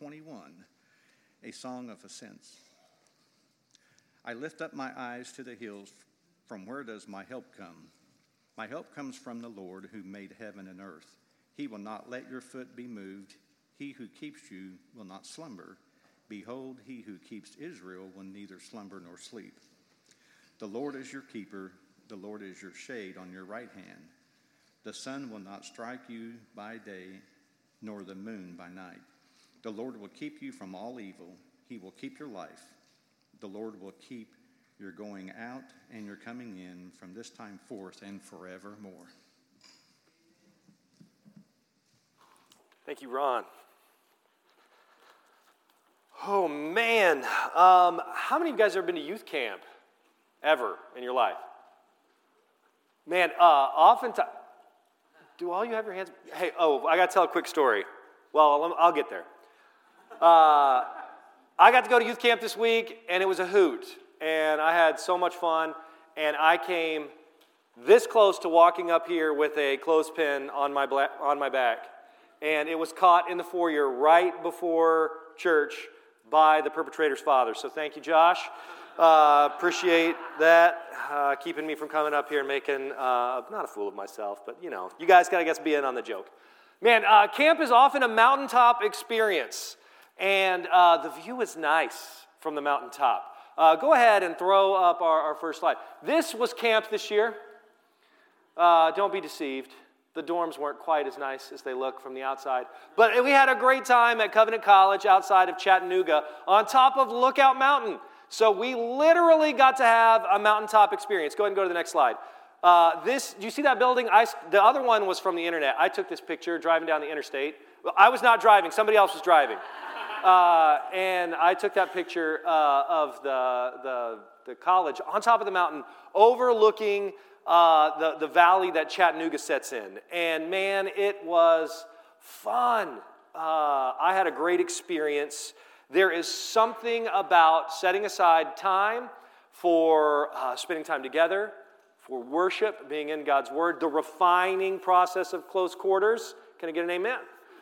121, a song of ascents. I lift up my eyes to the hills. From where does my help come? My help comes from the Lord who made heaven and earth. He will not let your foot be moved. He who keeps you will not slumber. Behold, he who keeps Israel will neither slumber nor sleep. The Lord is your keeper. The Lord is your shade on your right hand. The sun will not strike you by day, nor the moon by night. The Lord will keep you from all evil. He will keep your life. The Lord will keep your going out and your coming in from this time forth and forevermore. Thank you, Ron. Oh, man. How many of you guys have ever been to youth camp ever in your life? Man, oftentimes, do all you have your hands? Hey, I got to tell a quick story. Well, I'll get there. I got to go to youth camp this week, and it was a hoot. And I had so much fun, and I came this close to walking up here with a clothespin on my back. And it was caught in the foyer right before church by the perpetrator's father. So thank you, Josh. Appreciate that, keeping me from coming up here and making, not a fool of myself, but, you guys got to guess be in on the joke. Man, camp is often a mountaintop experience, and the view is nice from the mountaintop. Go ahead and throw up our first slide. This was camp this year. Don't be deceived. The dorms weren't quite as nice as they look from the outside. But we had a great time at Covenant College outside of Chattanooga on top of Lookout Mountain. So we literally got to have a mountaintop experience. Go ahead and go to the next slide. Do you see that building? The other one was from the internet. I took this picture driving down the interstate. Well, I was not driving. Somebody else was driving. And I took that picture of the college on top of the mountain overlooking the valley that Chattanooga sets in. And man, it was fun. I had a great experience. There is something about setting aside time for spending time together, for worship, being in God's Word, the refining process of close quarters. Can I get an amen?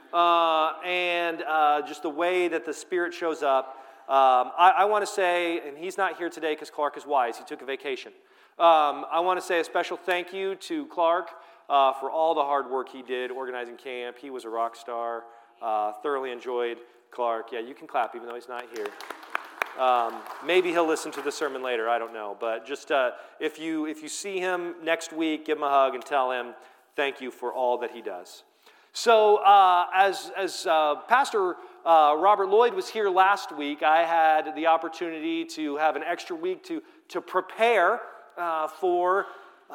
And just the way that the Spirit shows up. I want to say, and he's not here today because Clark is wise. He took a vacation. I want to say a special thank you to Clark for all the hard work he did organizing camp. He was a rock star. Thoroughly enjoyed Clark. Yeah, you can clap even though he's not here. Maybe he'll listen to the sermon later. I don't know. But just if you see him next week, give him a hug and tell him thank you for all that he does. So as Pastor Robert Lloyd was here last week, I had the opportunity to have an extra week to prepare for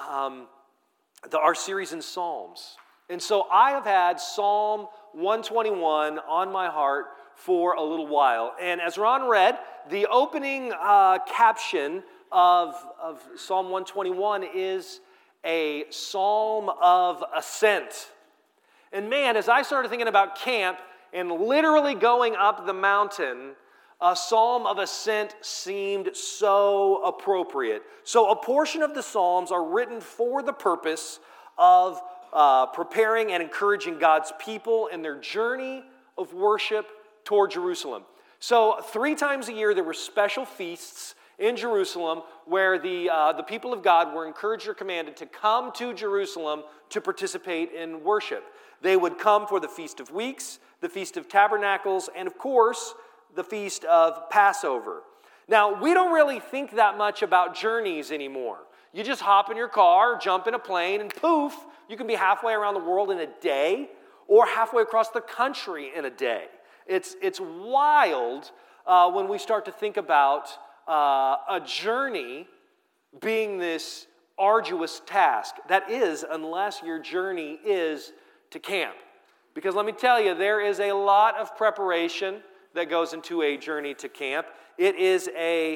our series in Psalms. And so I have had Psalm 121 on my heart for a little while. And as Ron read, the opening caption of Psalm 121 is a psalm of ascent. And man, as I started thinking about camp and literally going up the mountain, a psalm of ascent seemed so appropriate. So a portion of the psalms are written for the purpose of preparing and encouraging God's people in their journey of worship toward Jerusalem. So 3 times a year there were special feasts in Jerusalem where the people of God were encouraged or commanded to come to Jerusalem to participate in worship. They would come for the Feast of Weeks, the Feast of Tabernacles, and of course, the Feast of Passover. Now, we don't really think that much about journeys anymore. You just hop in your car, jump in a plane, and poof, you can be halfway around the world in a day or halfway across the country in a day. It's wild when we start to think about a journey being this arduous task. That is, unless your journey is to camp. Because let me tell you, there is a lot of preparation that goes into a journey to camp. It is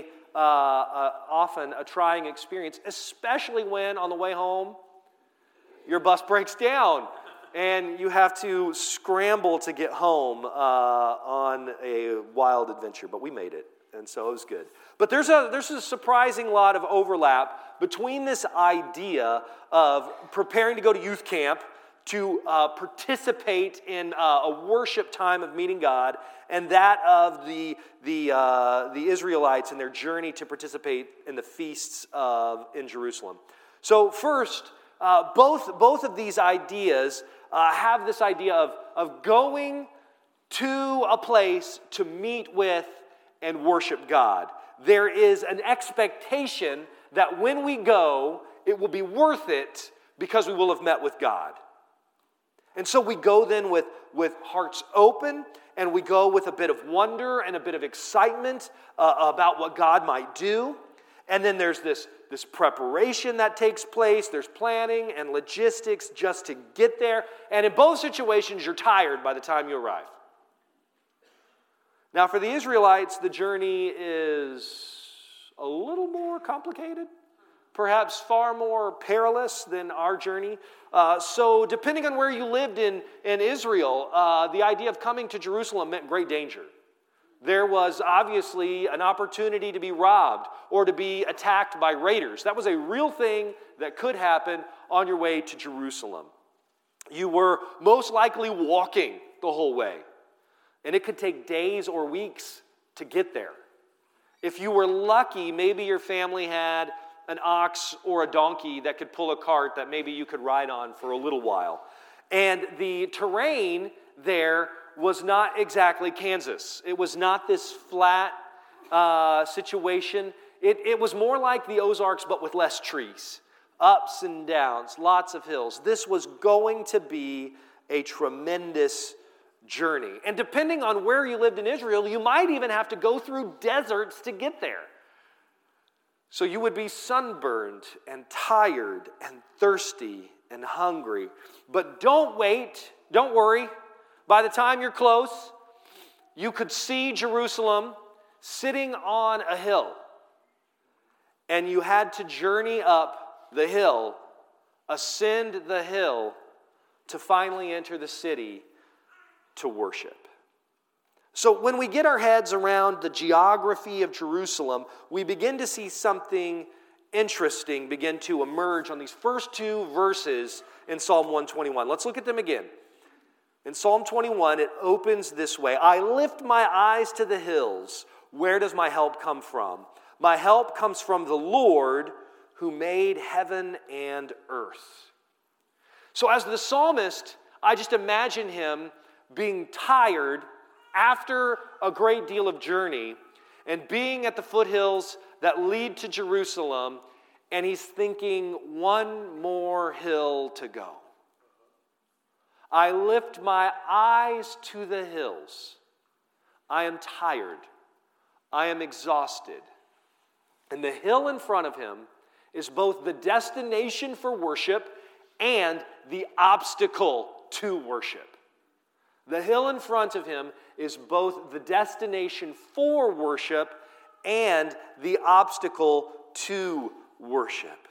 often a trying experience, especially when on the way home, your bus breaks down and you have to scramble to get home on a wild adventure. But we made it, and so it was good. But there's a surprising lot of overlap between this idea of preparing to go to youth camp to participate in a worship time of meeting God, and that of the Israelites in their journey to participate in the feasts in Jerusalem. So first, both of these ideas have this idea of going to a place to meet with and worship God. There is an expectation that when we go, it will be worth it because we will have met with God. And so we go then with hearts open, and we go with a bit of wonder and a bit of excitement about what God might do. And then there's this preparation that takes place. There's planning and logistics just to get there. And in both situations, you're tired by the time you arrive. Now, for the Israelites, the journey is a little more complicated, perhaps far more perilous than our journey. So depending on where you lived in Israel, the idea of coming to Jerusalem meant great danger. There was obviously an opportunity to be robbed or to be attacked by raiders. That was a real thing that could happen on your way to Jerusalem. You were most likely walking the whole way, and it could take days or weeks to get there. If you were lucky, maybe your family had an ox or a donkey that could pull a cart that maybe you could ride on for a little while. And the terrain there was not exactly Kansas. It was not this flat situation. It was more like the Ozarks, but with less trees. Ups and downs, lots of hills. This was going to be a tremendous journey. And depending on where you lived in Israel, you might even have to go through deserts to get there. So you would be sunburned and tired and thirsty and hungry. But don't wait. Don't worry. By the time you're close, you could see Jerusalem sitting on a hill. And you had to journey up the hill, ascend the hill, to finally enter the city to worship. So when we get our heads around the geography of Jerusalem, we begin to see something interesting begin to emerge on these first two verses in Psalm 121. Let's look at them again. In Psalm 21, it opens this way: I lift my eyes to the hills. Where does my help come from? My help comes from the Lord who made heaven and earth. So as the psalmist, I just imagine him being tired after a great deal of journey and being at the foothills that lead to Jerusalem, and he's thinking, one more hill to go. I lift my eyes to the hills. I am tired. I am exhausted. And the hill in front of him is both the destination for worship and the obstacle to worship. The hill in front of him is both the destination for worship and the obstacle to worship.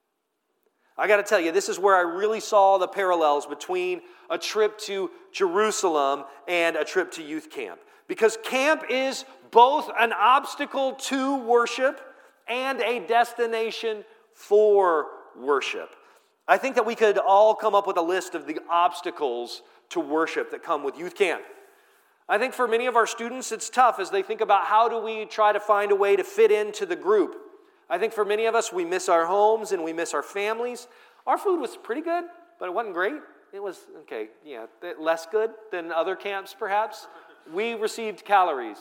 I got to tell you, this is where I really saw the parallels between a trip to Jerusalem and a trip to youth camp. Because camp is both an obstacle to worship and a destination for worship. I think that we could all come up with a list of the obstacles to worship that come with youth camp. I think for many of our students, it's tough as they think about how do we try to find a way to fit into the group. I think for many of us, we miss our homes and we miss our families. Our food was pretty good, but it wasn't great. It was, less good than other camps perhaps. We received calories,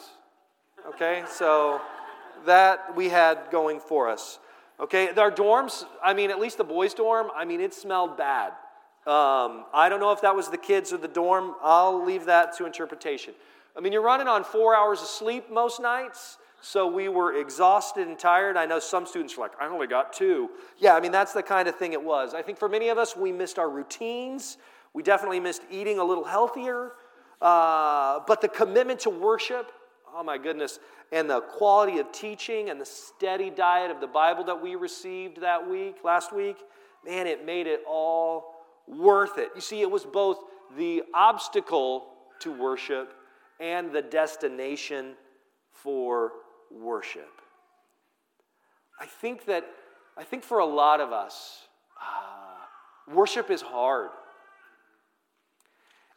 so that we had going for us. Our dorms, at least the boys' dorm, it smelled bad. I don't know if that was the kids or the dorm. I'll leave that to interpretation. You're running on 4 hours of sleep most nights, so we were exhausted and tired. I know some students were like, I only got 2. Yeah, that's the kind of thing it was. I think for many of us, we missed our routines. We definitely missed eating a little healthier. But the commitment to worship, oh my goodness, and the quality of teaching and the steady diet of the Bible that we received last week, man, it made it all worth it. You see, it was both the obstacle to worship and the destination for worship. I think for a lot of us, worship is hard.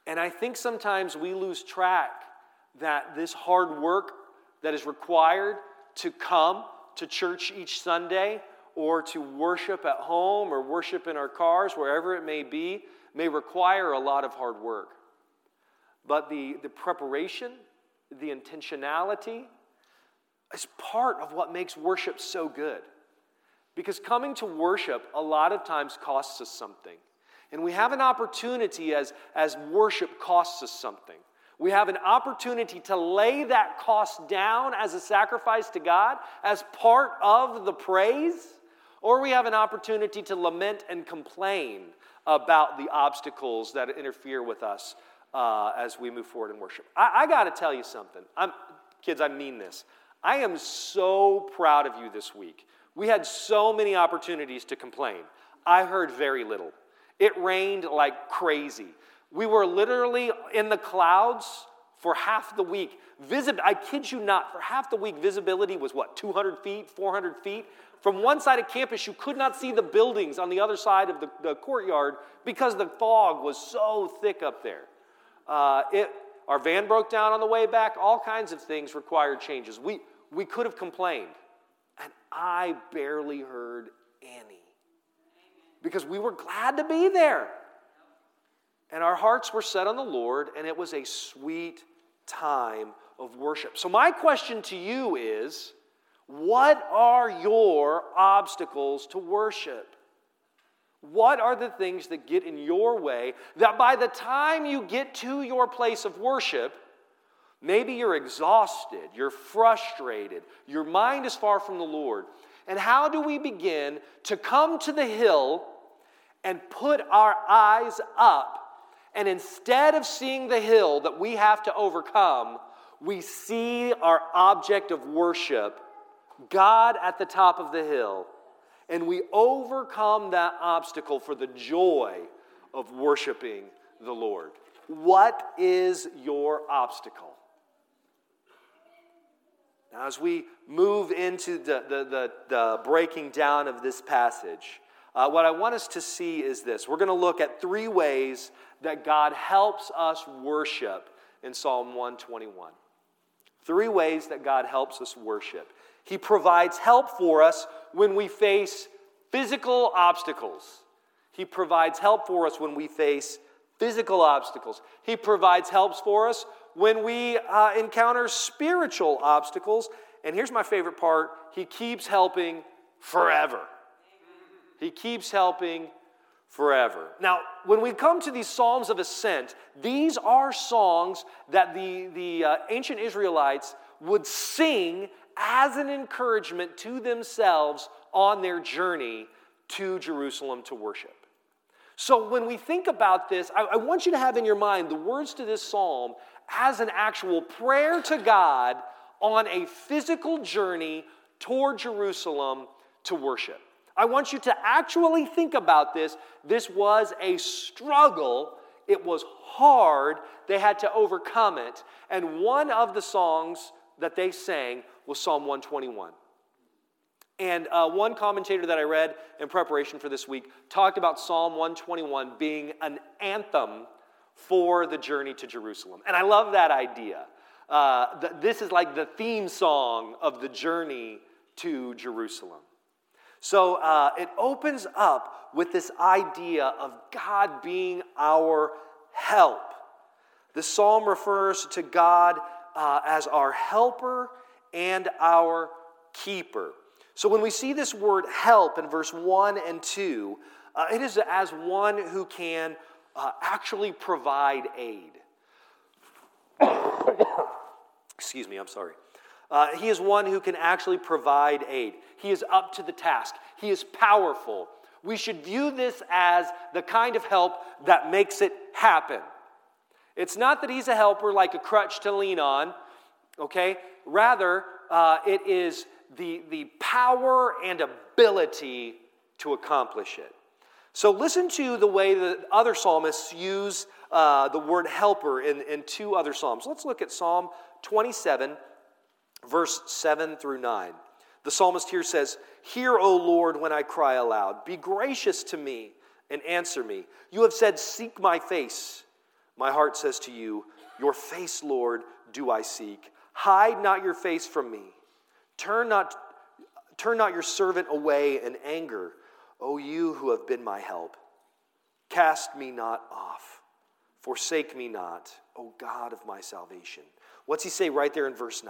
And I think sometimes we lose track that this hard work that is required to come to church each Sunday or to worship at home or worship in our cars, wherever it may be, may require a lot of hard work. But the preparation, the intentionality is part of what makes worship so good. Because coming to worship a lot of times costs us something. And we have an opportunity as worship costs us something. We have an opportunity to lay that cost down as a sacrifice to God, as part of the praise, or we have an opportunity to lament and complain about the obstacles that interfere with us as we move forward in worship. I got to tell you something. Kids, I mean this. I am so proud of you this week. We had so many opportunities to complain. I heard very little. It rained like crazy. We were literally in the clouds for half the week. I kid you not, for half the week, visibility was 200 feet, 400 feet? From one side of campus, you could not see the buildings on the other side of the courtyard because the fog was so thick up there. Our van broke down on the way back. All kinds of things required changes. We could have complained, and I barely heard any because we were glad to be there. And our hearts were set on the Lord, and it was a sweet time of worship. So my question to you is, what are your obstacles to worship? What are the things that get in your way that by the time you get to your place of worship, maybe you're exhausted, you're frustrated, your mind is far from the Lord. And how do we begin to come to the hill and put our eyes up? And instead of seeing the hill that we have to overcome, we see our object of worship, God at the top of the hill, and we overcome that obstacle for the joy of worshiping the Lord. What is your obstacle? Now, as we move into the breaking down of this passage, what I want us to see is this. We're going to look at 3 ways that God helps us worship in Psalm 121. 3 ways that God helps us worship. He provides help for us when we face physical obstacles. He provides help for us when we face physical obstacles. He provides help for us when we encounter spiritual obstacles. And here's my favorite part. He keeps helping forever. He keeps helping forever. Now, when we come to these Psalms of Ascent, these are songs that the ancient Israelites would sing as an encouragement to themselves on their journey to Jerusalem to worship. So when we think about this, I want you to have in your mind the words to this psalm as an actual prayer to God on a physical journey toward Jerusalem to worship. I want you to actually think about this. This was a struggle. It was hard. They had to overcome it. And one of the songs that they sang was Psalm 121. And one commentator that I read in preparation for this week talked about Psalm 121 being an anthem for the journey to Jerusalem. And I love that idea. This is like the theme song of the journey to Jerusalem. So it opens up with this idea of God being our help. The psalm refers to God as our helper and our keeper. So when we see this word help in verse 1 and 2, it is as one who can actually provide aid. Excuse me, I'm sorry. He is one who can actually provide aid. He is up to the task. He is powerful. We should view this as the kind of help that makes it happen. It's not that he's a helper like a crutch to lean on, okay? Rather, it is the power and ability to accomplish it. So listen to the way the other psalmists use the word helper in 2 other psalms. Let's look at Psalm 27, verse 7 through 9. The psalmist here says, "Hear, O Lord, when I cry aloud. Be gracious to me and answer me. You have said, 'Seek my face.' My heart says to you, your face, Lord, do I seek. Hide not your face from me. Turn not your servant away in anger, O you who have been my help. Cast me not off. Forsake me not, O God of my salvation. What's he say right there in verse 9?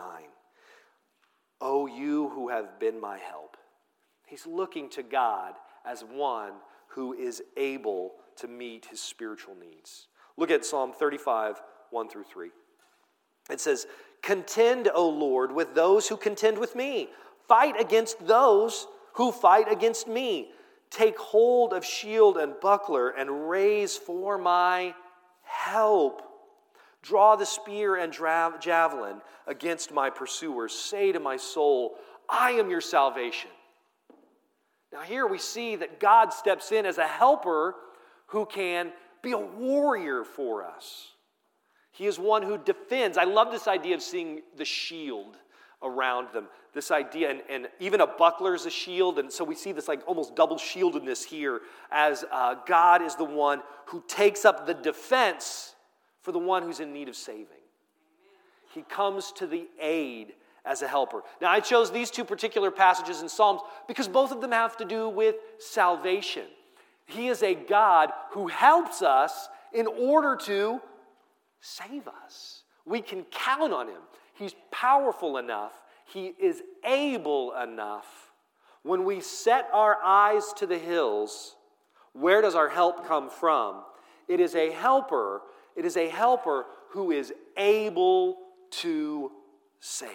O you who have been my help. He's looking to God as one who is able to meet his spiritual needs. Look at Psalm 35, 1 through 3. It says, contend, O Lord, with those who contend with me. Fight against those who fight against me. Take hold of shield and buckler and raise for my help. Draw the spear and javelin against my pursuers. Say to my soul, I am your salvation. Now here we see that God steps in as a helper who can be a warrior for us. He is one who defends. I love this idea of seeing the shield around them. This idea, and even a buckler is a shield, and so we see this like almost double shieldedness here as God is the one who takes up the defense for the one who's in need of saving. He comes to the aid as a helper. Now, I chose these two particular passages in Psalms because both of them have to do with salvation. He is a God who helps us in order to save us. We can count on him. He's powerful enough. He is able enough. When we set our eyes to the hills, where does our help come from? It is a helper. It is a helper who is able to save.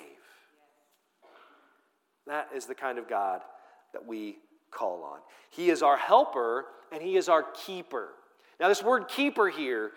That is the kind of God that we call on. He is our helper and he is our keeper. Now this word keeper here,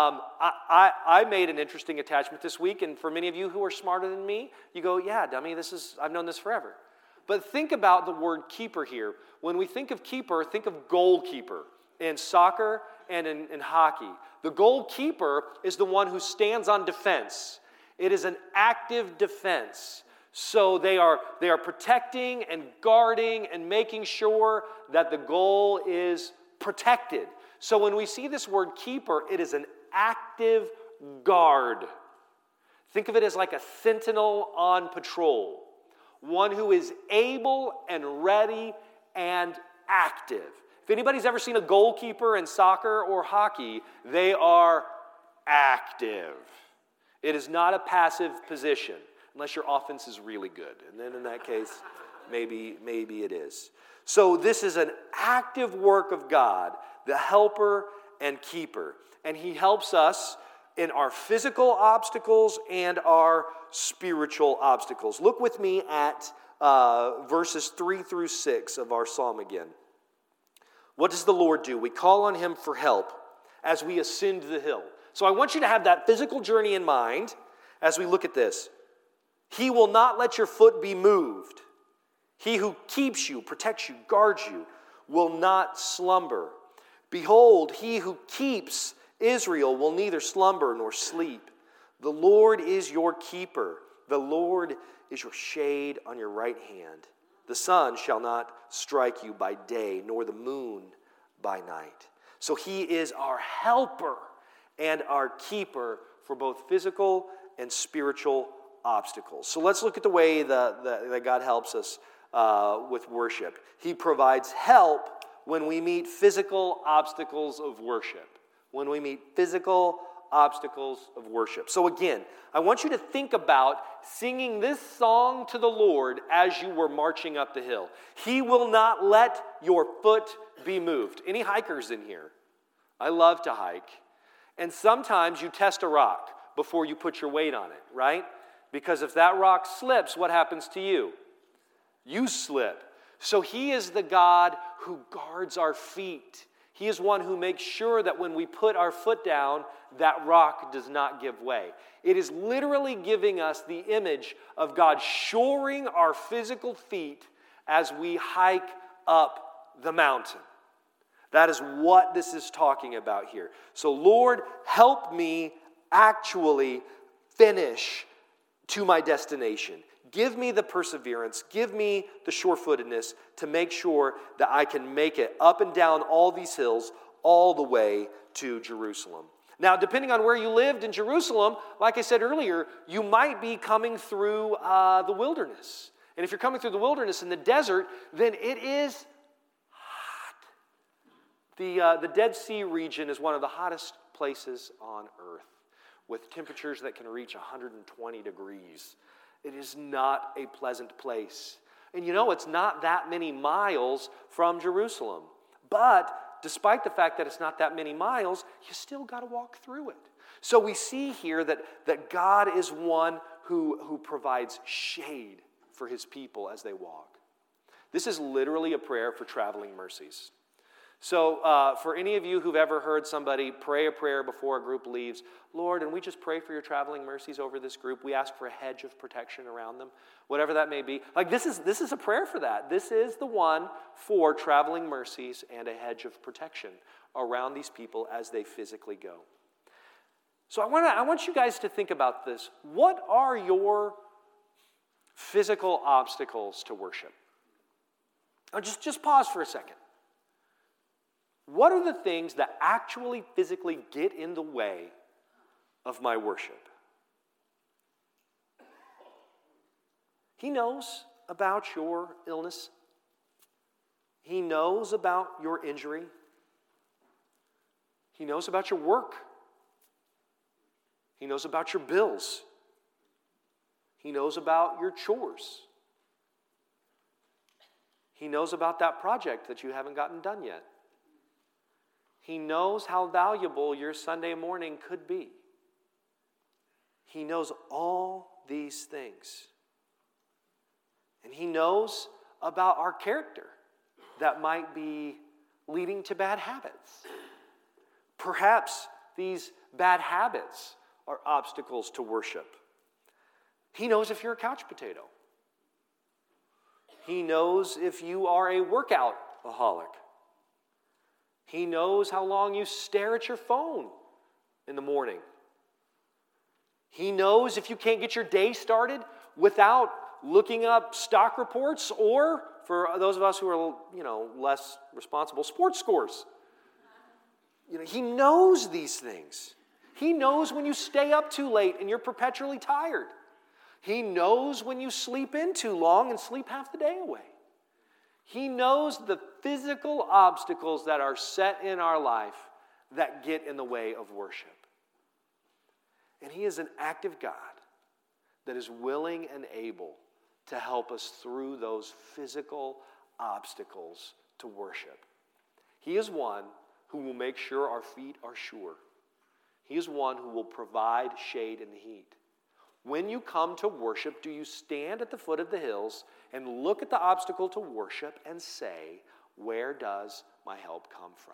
I made an interesting attachment this week, and for many of you who are smarter than me, you go, yeah, dummy, I've known this forever. But think about the word keeper here. When we think of keeper, think of goalkeeper in soccer and in hockey. The goalkeeper is the one who stands on defense. It is an active defense. So they are protecting and guarding and making sure that the goal is protected. So when we see this word keeper, it is an active guard. Think of it as like a sentinel on patrol. One who is able and ready and active. If anybody's ever seen a goalkeeper in soccer or hockey, they are active. It is not a passive position, unless your offense is really good. And then in that case, maybe it is. So this is an active work of God, the helper and keeper. And he helps us in our physical obstacles and our spiritual obstacles. Look with me at verses 3 through 6 of our psalm again. What does the Lord do? We call on him for help as we ascend the hill. So I want you to have that physical journey in mind as we look at this. He will not let your foot be moved. He who keeps you, protects you, guards you, will not slumber. Behold, he who keeps Israel will neither slumber nor sleep. The Lord is your keeper. The Lord is your shade on your right hand. The sun shall not strike you by day, nor the moon by night. So he is our helper and our keeper for both physical and spiritual obstacles. So let's look at the way that God helps us with worship. He provides help when we meet physical obstacles of worship. When we meet physical obstacles of worship. So again, I want you to think about singing this song to the Lord as you were marching up the hill. He will not let your foot be moved. Any hikers in here? I love to hike. And sometimes you test a rock before you put your weight on it, right? Because if that rock slips, what happens to you? You slip. So he is the God who guards our feet. He is one who makes sure that when we put our foot down, that rock does not give way. It is literally giving us the image of God shoring our physical feet as we hike up the mountain. That is what this is talking about here. So Lord, help me actually finish to my destination. Give me the perseverance, give me the sure-footedness to make sure that I can make it up and down all these hills all the way to Jerusalem. Now, depending on where you lived in Jerusalem, like I said earlier, you might be coming through the wilderness. And if you're coming through the wilderness in the desert, then it is hot. The Dead Sea region is one of the hottest places on earth, with temperatures that can reach 120 degrees. It is not a pleasant place. And you know, it's not that many miles from Jerusalem. But despite the fact that it's not that many miles, you still got to walk through it. So we see here that God is one who provides shade for his people as they walk. This is literally a prayer for traveling mercies. So for any of you who've ever heard somebody pray a prayer before a group leaves, Lord, and we just pray for your traveling mercies over this group. We ask for a hedge of protection around them, whatever that may be. Like this is a prayer for that. This is the one for traveling mercies and a hedge of protection around these people as they physically go. So I want you guys to think about this. What are your physical obstacles to worship? Now just pause for a second. What are the things that actually physically get in the way of my worship? He knows about your illness. He knows about your injury. He knows about your work. He knows about your bills. He knows about your chores. He knows about that project that you haven't gotten done yet. He knows how valuable your Sunday morning could be. He knows all these things. And he knows about our character that might be leading to bad habits. Perhaps these bad habits are obstacles to worship. He knows if you're a couch potato. He knows if you are a workout-aholic. He knows how long you stare at your phone in the morning. He knows if you can't get your day started without looking up stock reports or, for those of us who are, less responsible, sports scores. He knows these things. He knows when you stay up too late and you're perpetually tired. He knows when you sleep in too long and sleep half the day away. He knows the physical obstacles that are set in our life that get in the way of worship. And he is an active God that is willing and able to help us through those physical obstacles to worship. He is one who will make sure our feet are sure. He is one who will provide shade in the heat. When you come to worship, do you stand at the foot of the hills and look at the obstacle to worship and say, where does my help come from?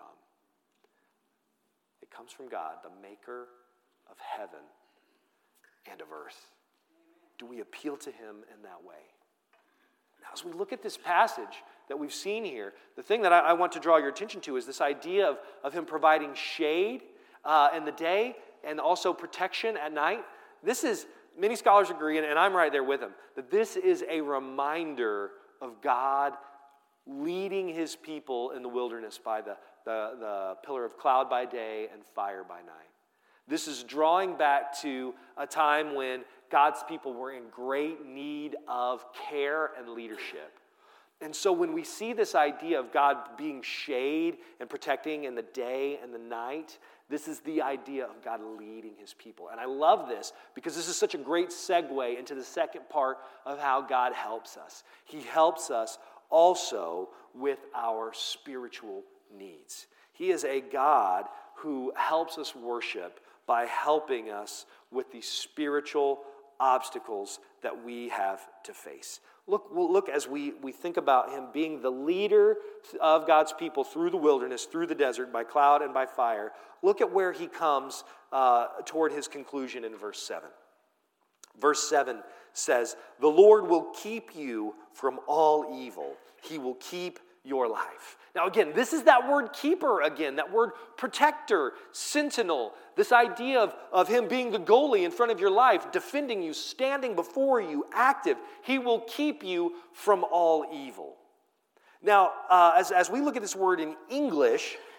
It comes from God, the maker of heaven and of earth. Do we appeal to him in that way? Now, as we look at this passage that we've seen here, the thing that I want to draw your attention to is this idea of him providing shade in the day and also protection at night. Many scholars agree, and I'm right there with them, that this is a reminder of God leading his people in the wilderness by the pillar of cloud by day and fire by night. This is drawing back to a time when God's people were in great need of care and leadership. And so when we see this idea of God being shade and protecting in the day and the night, this is the idea of God leading his people. And I love this because this is such a great segue into the second part of how God helps us. He helps us also with our spiritual needs. He is a God who helps us worship by helping us with the spiritual obstacles that we have to face. Look as we think about him being the leader of God's people through the wilderness, through the desert, by cloud and by fire. Look at where he comes toward his conclusion in verse 7. Verse 7 says, "The Lord will keep you from all evil. He will keep your life." Now again, this is that word keeper again, that word protector, sentinel, this idea of him being the goalie in front of your life, defending you, standing before you, active. He will keep you from all evil. Now, as we look at this word in English,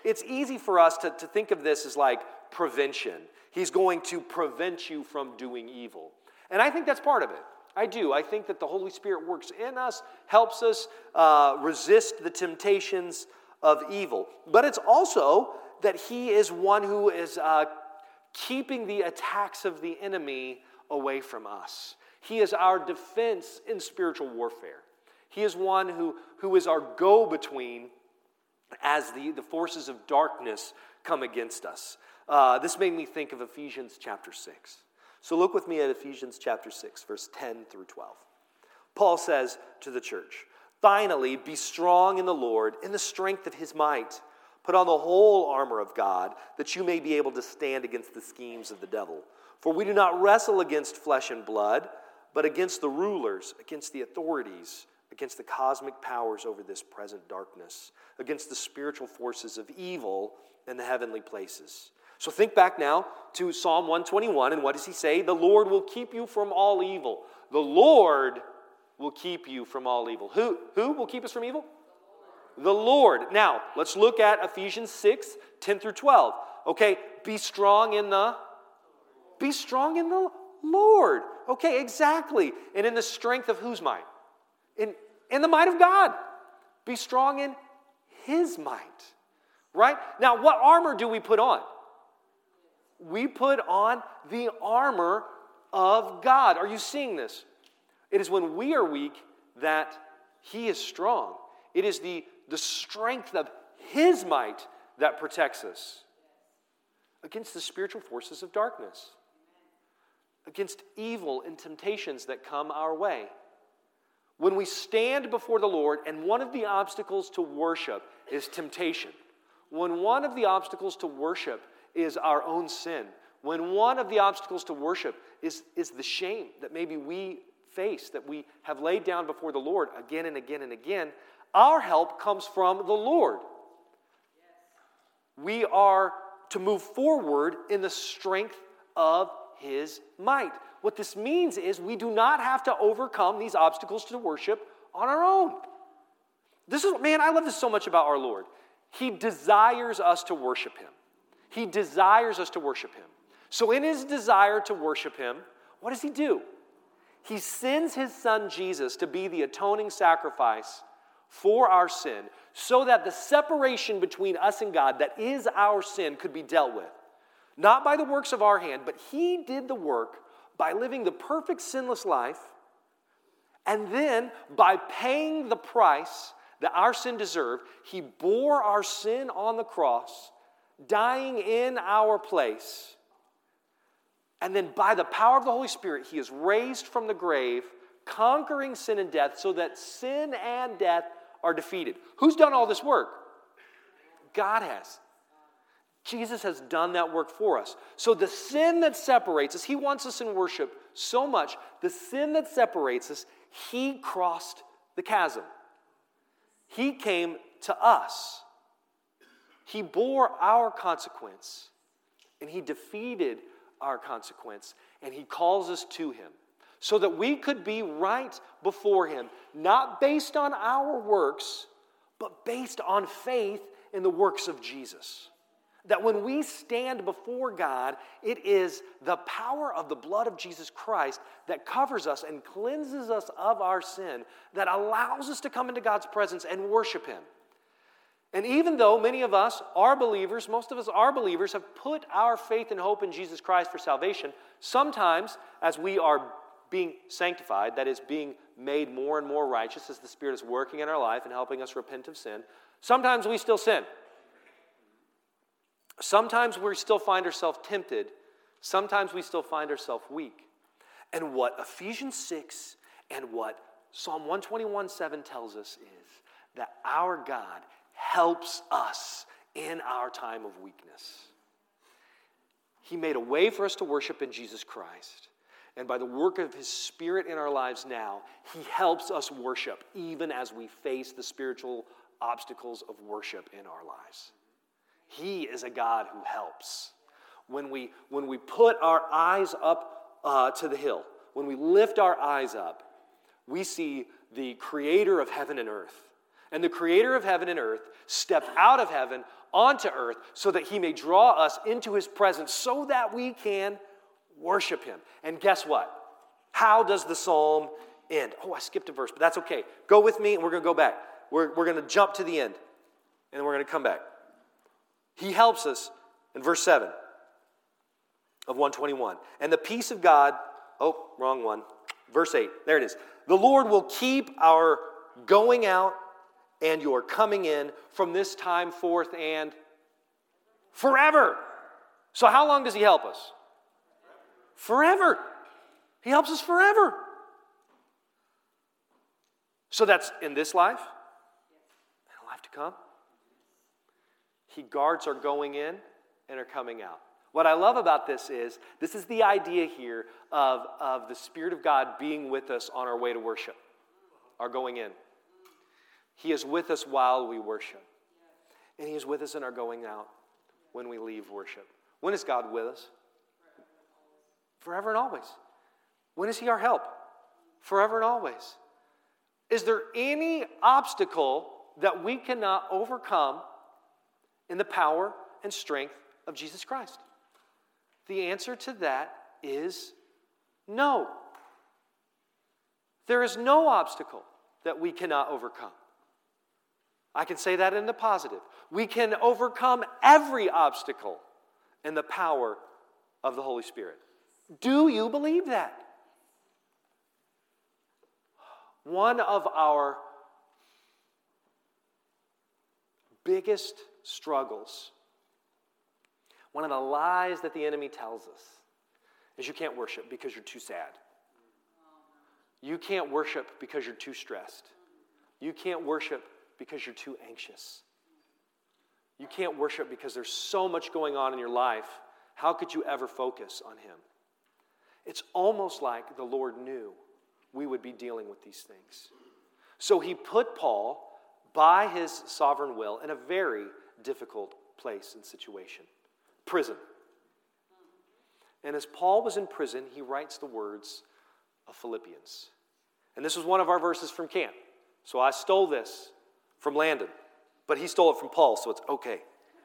it's easy for us to think of this as like prevention. He's going to prevent you from doing evil. And I think that's part of it. I do. I think that the Holy Spirit works in us, helps us resist the temptations of evil. But it's also that he is one who is keeping the attacks of the enemy away from us. He is our defense in spiritual warfare. He is one who is our go-between as the forces of darkness come against us. This made me think of Ephesians chapter 6. So look with me at Ephesians chapter 6, verse 10 through 12. Paul says to the church, "Finally, be strong in the Lord, in the strength of his might. Put on the whole armor of God, that you may be able to stand against the schemes of the devil. For we do not wrestle against flesh and blood, but against the rulers, against the authorities, against the cosmic powers over this present darkness, against the spiritual forces of evil in the heavenly places." So think back now to Psalm 121, and what does he say? The Lord will keep you from all evil. The Lord will keep you from all evil. Who will keep us from evil? The Lord. Now, let's look at Ephesians 6, 10 through 12. Okay, be strong in the Lord. Okay, exactly. And in the strength of whose might? In the might of God. Be strong in his might. Right? Now, what armor do we put on? We put on the armor of God. Are you seeing this? It is when we are weak that he is strong. It is the strength of his might that protects us against the spiritual forces of darkness, against evil and temptations that come our way. When we stand before the Lord, and one of the obstacles to worship is temptation. When one of the obstacles to worship is our own sin. When one of the obstacles to worship is the shame that maybe we face, that we have laid down before the Lord again and again and again, our help comes from the Lord. We are to move forward in the strength of his might. What this means is we do not have to overcome these obstacles to worship on our own. I love this so much about our Lord. He desires us to worship him. He desires us to worship him. So in his desire to worship him, what does he do? He sends his son Jesus to be the atoning sacrifice for our sin, so that the separation between us and God that is our sin could be dealt with. Not by the works of our hand, but he did the work by living the perfect sinless life, and then by paying the price that our sin deserved. He bore our sin on the cross, dying in our place. And then by the power of the Holy Spirit, he is raised from the grave, conquering sin and death, so that sin and death are defeated. Who's done all this work? God has. Jesus has done that work for us. So the sin that separates us, he wants us in worship so much, the sin that separates us, he crossed the chasm. He came to us. He bore our consequence, and he defeated our consequence, and he calls us to him so that we could be right before him, not based on our works, but based on faith in the works of Jesus. That when we stand before God, it is the power of the blood of Jesus Christ that covers us and cleanses us of our sin, that allows us to come into God's presence and worship him. And even though many of us are believers, most of us are believers, have put our faith and hope in Jesus Christ for salvation, sometimes as we are being sanctified, that is, being made more and more righteous as the Spirit is working in our life and helping us repent of sin, sometimes we still sin. Sometimes we still find ourselves tempted. Sometimes we still find ourselves weak. And what Ephesians 6 and what Psalm 121:7 tells us is that our God helps us in our time of weakness. He made a way for us to worship in Jesus Christ. And by the work of his Spirit in our lives now, he helps us worship even as we face the spiritual obstacles of worship in our lives. He is a God who helps. When we put our eyes up to the hill, when we lift our eyes up, we see the creator of heaven and earth. And the creator of heaven and earth stepped out of heaven onto earth so that he may draw us into his presence so that we can worship him. And guess what? How does the psalm end? Oh, I skipped a verse, but that's okay. Go with me and we're going to go back. We're going to jump to the end and then we're going to come back. He helps us in verse 7 of 121. And the peace of God, oh, wrong one. Verse 8, there it is. The Lord will keep our going out and your coming in from this time forth and forever. So how long does he help us? Forever. He helps us forever. So that's in this life and a life to come. He guards our going in and our coming out. What I love about this is the idea here of the Spirit of God being with us on our way to worship, our going in. He is with us while we worship. And he is with us in our going out when we leave worship. When is God with us? Forever and always. When is he our help? Forever and always. Is there any obstacle that we cannot overcome in the power and strength of Jesus Christ? The answer to that is no. There is no obstacle that we cannot overcome. I can say that in the positive. We can overcome every obstacle in the power of the Holy Spirit. Do you believe that? One of our biggest struggles, one of the lies that the enemy tells us, is you can't worship because you're too sad. You can't worship because you're too stressed. You can't worship because you're too anxious. You can't worship because there's so much going on in your life. How could you ever focus on him? It's almost like the Lord knew we would be dealing with these things. So he put Paul, by his sovereign will, in a very difficult place and situation. Prison. And as Paul was in prison, he writes the words of Philippians. And this was one of our verses from camp. So I stole this from Landon, but he stole it from Paul, so it's okay.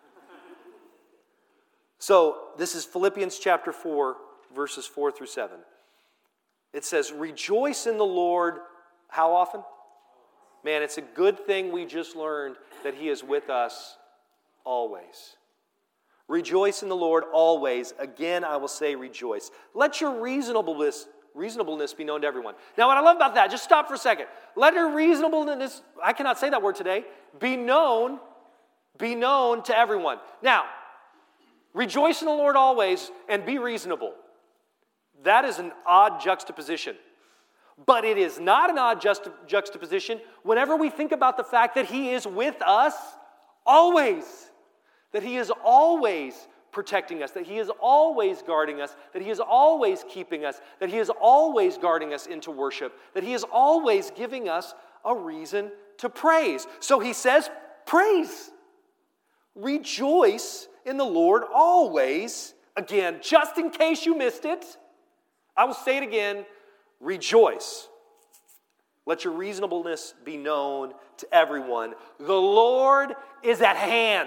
So this is Philippians chapter 4, verses 4 through 7. It says, rejoice in the Lord, how often? Man, it's a good thing we just learned that he is with us always. Rejoice in the Lord always. Again, I will say rejoice. Let your reasonableness be known to everyone. Now, what I love about that, just stop for a second. Let your reasonableness, I cannot say that word today, be known to everyone. Now, rejoice in the Lord always and be reasonable. That is an odd juxtaposition. But it is not an odd juxtaposition whenever we think about the fact that he is with us always. That he is always protecting us, that he is always guarding us, that he is always keeping us, that he is always guarding us into worship, that he is always giving us a reason to praise. So he says, praise. Rejoice in the Lord always. Again, just in case you missed it, I will say it again, rejoice. Let your reasonableness be known to everyone. The Lord is at hand.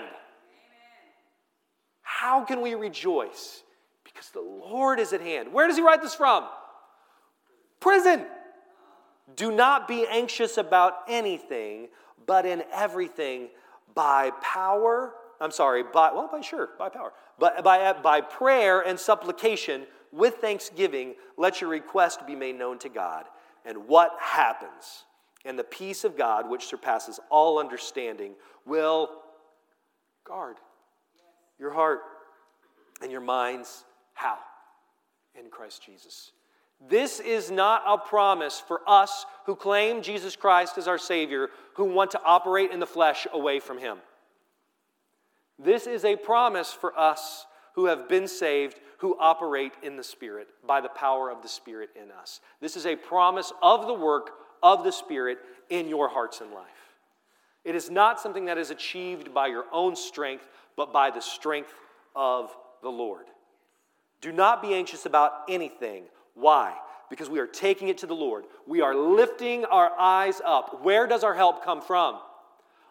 How can we rejoice? Because the Lord is at hand. Where does he write this from? Prison. Do not be anxious about anything, but in everything by power. By power. But by prayer and supplication with thanksgiving, let your request be made known to God. And what happens? And the peace of God, which surpasses all understanding, will guard your heart and your minds. How? In Christ Jesus. This is not a promise for us who claim Jesus Christ as our Savior, who want to operate in the flesh away from him. This is a promise for us who have been saved, who operate in the Spirit, by the power of the Spirit in us. This is a promise of the work of the Spirit in your hearts and life. It is not something that is achieved by your own strength, but by the strength of the Lord. Do not be anxious about anything. Why? Because we are taking it to the Lord. We are lifting our eyes up. Where does our help come from?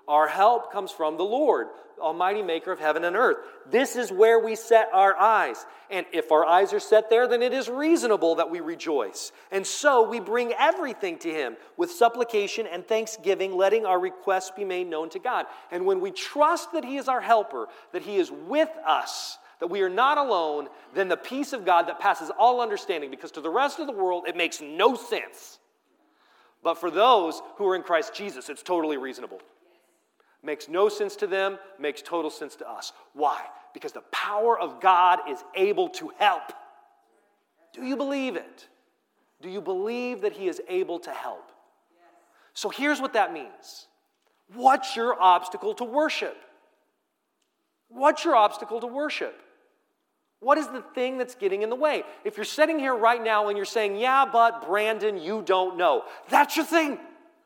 Our help comes from the Lord, Almighty Maker of heaven and earth. This is where we set our eyes. And if our eyes are set there, then it is reasonable that we rejoice. And so we bring everything to Him with supplication and thanksgiving, letting our requests be made known to God. And when we trust that He is our helper, that He is with us, that we are not alone, then the peace of God that passes all understanding, because to the rest of the world it makes no sense. But for those who are in Christ Jesus, it's totally reasonable. Makes no sense to them, makes total sense to us. Why? Because the power of God is able to help. Do you believe it? Do you believe that He is able to help? So here's what that means. What's your obstacle to worship? What's your obstacle to worship? What is the thing that's getting in the way? If you're sitting here right now and you're saying, yeah, but Brandon, you don't know. That's your thing.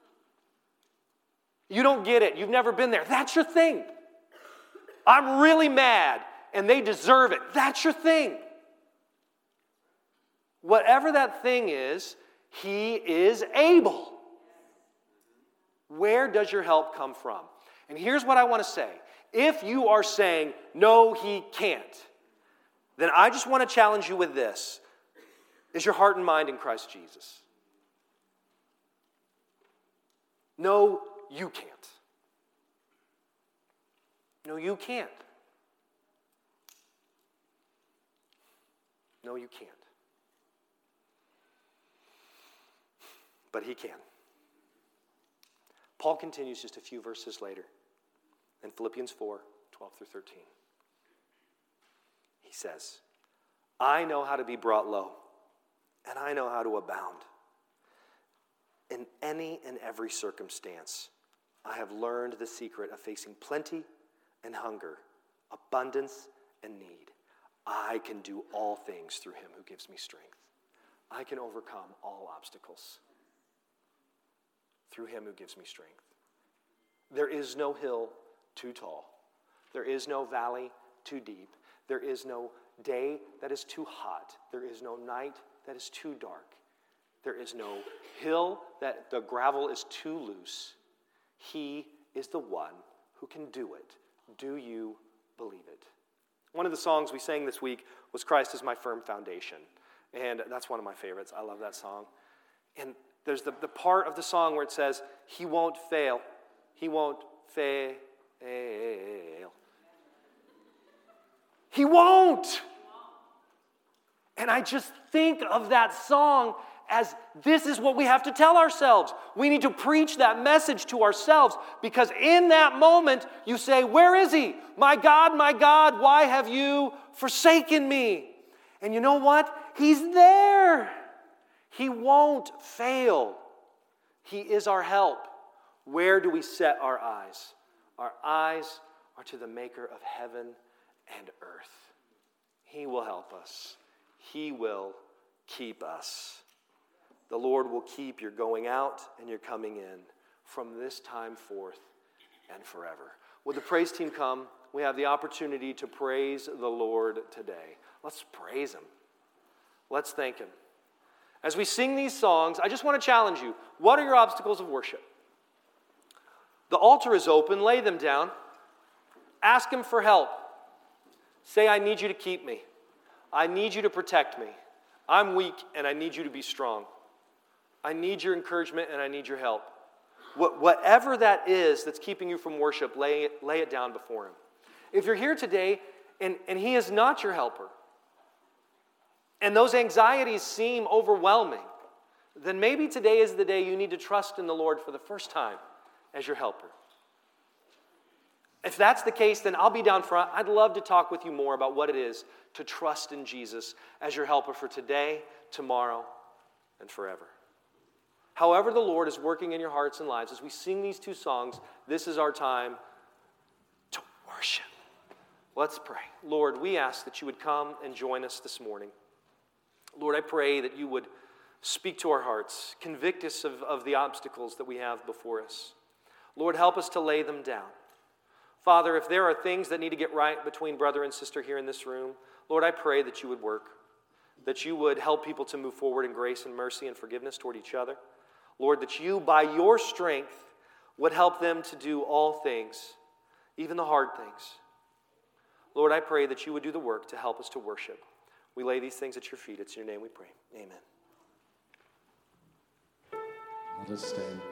You don't get it. You've never been there. That's your thing. I'm really mad, and they deserve it. That's your thing. Whatever that thing is, He is able. Where does your help come from? And here's what I want to say. If you are saying, no, He can't, then I just want to challenge you with this. Is your heart and mind in Christ Jesus? No, you can't. No, you can't. No, you can't. But He can. Paul continues just a few verses later in Philippians 4, 12 through 13. He says, I know how to be brought low, and I know how to abound. In any and every circumstance, I have learned the secret of facing plenty and hunger, abundance and need. I can do all things through Him who gives me strength. I can overcome all obstacles through Him who gives me strength. There is no hill too tall. There is no valley too deep. There is no day that is too hot. There is no night that is too dark. There is no hill that the gravel is too loose. He is the one who can do it. Do you believe it? One of the songs we sang this week was Christ is My Firm Foundation. And that's one of my favorites. I love that song. And there's the part of the song where it says, He won't fail. He won't fail. He won't. And I just think of that song as this is what we have to tell ourselves. We need to preach that message to ourselves, because in that moment you say, where is He? My God, why have you forsaken me? And you know what? He's there. He won't fail. He is our help. Where do we set our eyes? Our eyes are to the Maker of heaven and earth. He will help us. He will keep us. The Lord will keep your going out and your coming in from this time forth and forever. Would the praise team come? We have the opportunity to praise the Lord today. Let's praise Him. Let's thank Him. As we sing these songs, I just want to challenge you. What are your obstacles of worship? The altar is open. Lay them down. Ask Him for help. Say, I need you to keep me. I need you to protect me. I'm weak and I need you to be strong. I need your encouragement and I need your help. Whatever that is that's keeping you from worship, lay it down before Him. If you're here today and He is not your helper, and those anxieties seem overwhelming, then maybe today is the day you need to trust in the Lord for the first time as your helper. If that's the case, then I'll be down front. I'd love to talk with you more about what it is to trust in Jesus as your helper for today, tomorrow, and forever. However the Lord is working in your hearts and lives, as we sing these two songs, this is our time to worship. Let's pray. Lord, we ask that You would come and join us this morning. Lord, I pray that You would speak to our hearts, convict us of the obstacles that we have before us. Lord, help us to lay them down. Father, if there are things that need to get right between brother and sister here in this room, Lord, I pray that You would work, that You would help people to move forward in grace and mercy and forgiveness toward each other. Lord, that You, by Your strength, would help them to do all things, even the hard things. Lord, I pray that you would do the work to help us to worship. We lay these things at your feet. It's in your name we pray. Amen. Let us stand.